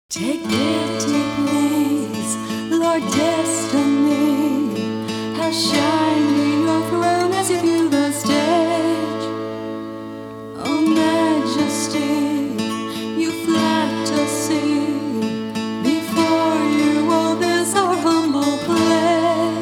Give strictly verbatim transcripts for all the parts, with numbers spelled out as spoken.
Take pity, please, Lord Destiny. How shiny your throne as you view the stage. Oh, Majesty, you flatter see. Before you, all this our humble play.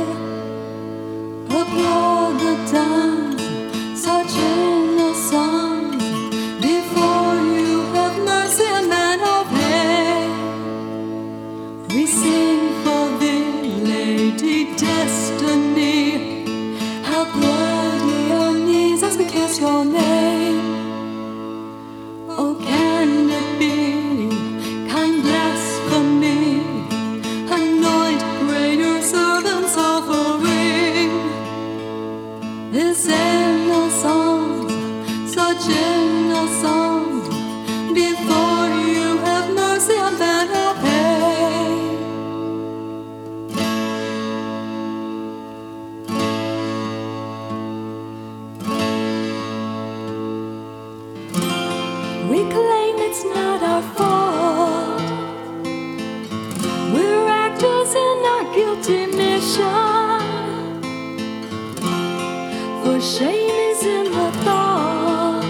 Applaud the dance, such inner songs. Before you have mercy and man of hate. We sing for thee, Lady Destiny. How bloody our knees as we kiss your name. Oh, can it be kind blasphemy? Anoint, pray your servants' offering. This inner songs, such inner songs. Before you have mercy and man of hate. We claim it's not our fault. We're actors in our guilty mission. For shame is in the thought,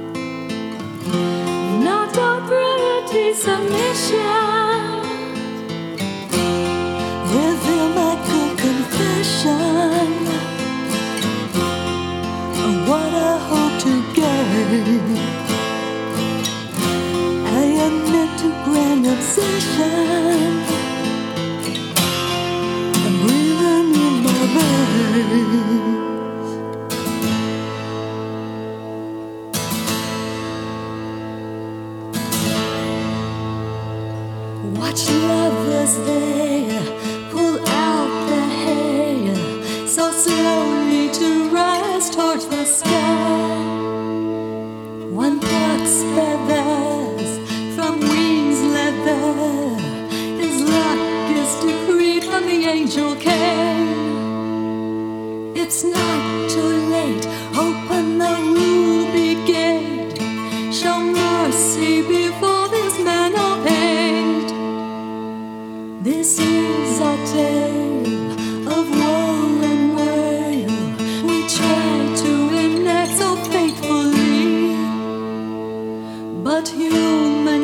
not our pretty submission. Reveal my good confession, what I hope to gain. I admit to grand obsession. I'm breathing in my veins. Watch lovers there pull out the hair so slowly to rise towards the sky. One plucks feathers from wings leather. His luck is decreed from the angel Cain. It's not too late, open the ruby gate. Show mercy before this man of hate. This is our tale of woe and wail. We try to enact so faithfully, but human